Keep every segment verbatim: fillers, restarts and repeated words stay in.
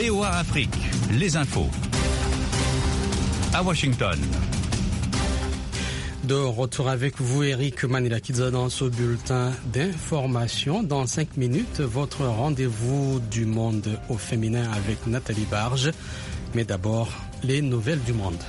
V O A Afrique, les infos. À Washington. De retour avec vous, Eric Manilakidza, dans ce bulletin d'information. Dans cinq minutes, votre rendez-vous du monde au féminin avec Nathalie Barge. Mais d'abord, les nouvelles du monde.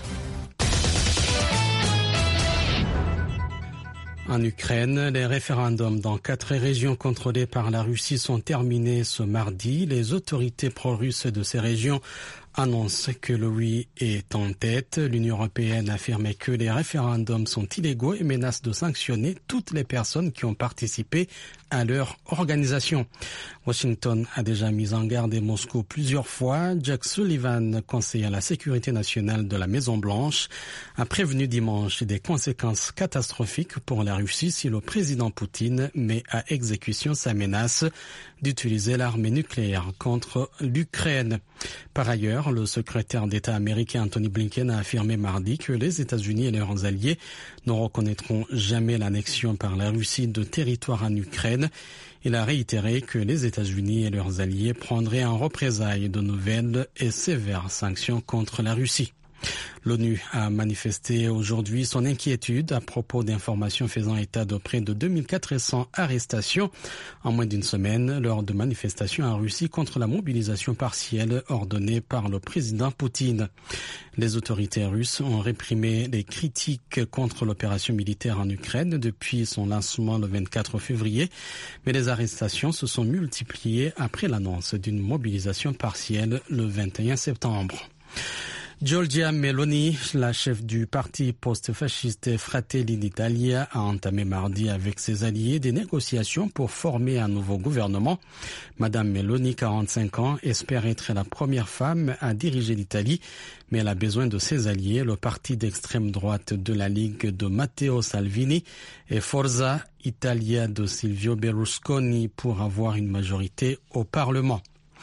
En Ukraine, les référendums dans quatre régions contrôlées par la Russie sont terminés ce mardi. Les autorités pro-russes de ces régions annonce que le oui est en tête. L'Union européenne affirme que les référendums sont illégaux et menace de sanctionner toutes les personnes qui ont participé à leur organisation. Washington a déjà mis en garde Moscou plusieurs fois. Jack Sullivan, conseiller à la sécurité nationale de la Maison-Blanche, a prévenu dimanche des conséquences catastrophiques pour la Russie si le président Poutine met à exécution sa menace d'utiliser l'arme nucléaire contre l'Ukraine. Par ailleurs, le secrétaire d'État américain Antony Blinken a affirmé mardi que les États-Unis et leurs alliés ne reconnaîtront jamais l'annexion par la Russie de territoires en Ukraine. Il a réitéré que les États-Unis et leurs alliés prendraient en représailles de nouvelles et sévères sanctions contre la Russie. L'ONU a manifesté aujourd'hui son inquiétude à propos d'informations faisant état de près de deux mille quatre cents arrestations en moins d'une semaine lors de manifestations en Russie contre la mobilisation partielle ordonnée par le président Poutine. Les autorités russes ont réprimé les critiques contre l'opération militaire en Ukraine depuis son lancement le vingt-quatre février, mais les arrestations se sont multipliées après l'annonce d'une mobilisation partielle le vingt et un septembre. Giorgia Meloni, la chef du parti post-fasciste Fratelli d'Italia, a entamé mardi avec ses alliés des négociations pour former un nouveau gouvernement. Madame Meloni, quarante-cinq ans, espère être la première femme à diriger l'Italie, mais elle a besoin de ses alliés, le parti d'extrême droite de la Ligue de Matteo Salvini et Forza Italia de Silvio Berlusconi pour avoir une majorité au Parlement.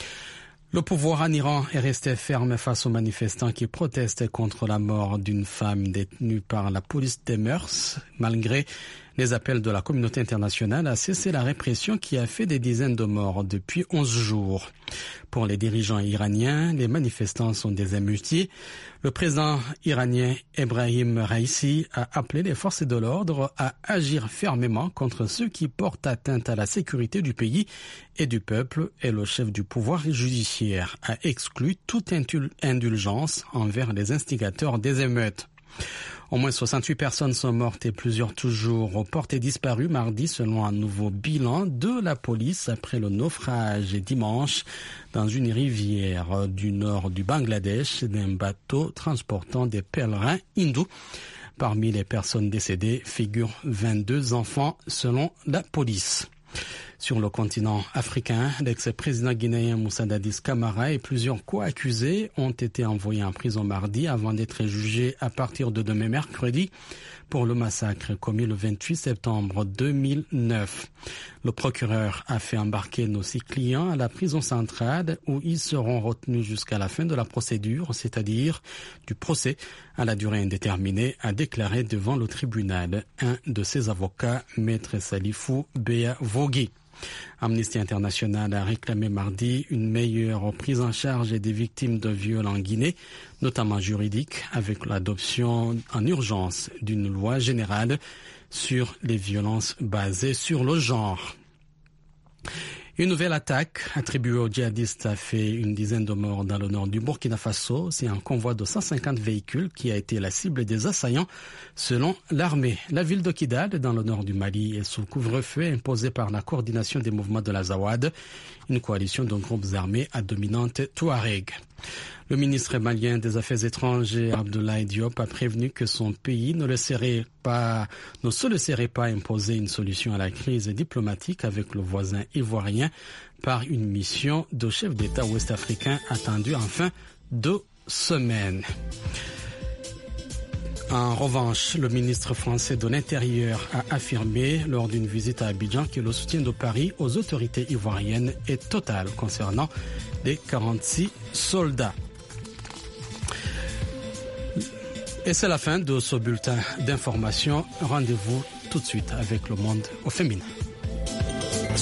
Le pouvoir en Iran est resté ferme face aux manifestants qui protestent contre la mort d'une femme détenue par la police des mœurs, malgré les appels de la communauté internationale à cesser la répression qui a fait des dizaines de morts depuis onze jours. Pour les dirigeants iraniens, les manifestants sont des émeutiers. Le président iranien Ebrahim Raisi a appelé les forces de l'ordre à agir fermement contre ceux qui portent atteinte à la sécurité du pays et du peuple, et le chef du pouvoir judiciaire a exclu toute indulgence envers les instigateurs des émeutes. Au moins soixante-huit personnes sont mortes et plusieurs toujours portées disparues mardi selon un nouveau bilan de la police après le naufrage dimanche dans une rivière du nord du Bangladesh d'un bateau transportant des pèlerins hindous. Parmi les personnes décédées figurent vingt-deux enfants selon la police. Sur le continent africain, l'ex-président guinéen Moussa Dadis Camara et plusieurs co-accusés ont été envoyés en prison mardi avant d'être jugés à partir de demain mercredi pour le massacre commis le vingt-huit septembre deux mille neuf. Le procureur a fait embarquer nos six clients à la prison centrale où ils seront retenus jusqu'à la fin de la procédure, c'est-à-dire du procès à la durée indéterminée, a déclaré devant le tribunal un de ses avocats, Maître Salifou Béa Vogui. Amnesty International a réclamé mardi une meilleure prise en charge des victimes de viols en Guinée, notamment juridique, avec l'adoption en urgence d'une loi générale sur les violences basées sur le genre. Une nouvelle attaque attribuée aux djihadistes a fait une dizaine de morts dans le nord du Burkina Faso. C'est un convoi de cent cinquante véhicules qui a été la cible des assaillants, selon l'armée. La ville de Kidal, dans le nord du Mali, est sous couvre-feu imposé par la coordination des mouvements de l'Azawad, une coalition de groupes armés à dominante touareg. Le ministre malien des Affaires étrangères, Abdoulaye Diop, a prévenu que son pays ne, le serait pas, ne se laisserait pas imposer une solution à la crise diplomatique avec le voisin ivoirien par une mission de chef d'État ouest-africain attendue en fin de semaine. En revanche, le ministre français de l'Intérieur a affirmé lors d'une visite à Abidjan que le soutien de Paris aux autorités ivoiriennes est total concernant les quarante-six soldats. Et c'est la fin de ce bulletin d'information. Rendez-vous tout de suite avec le monde au féminin.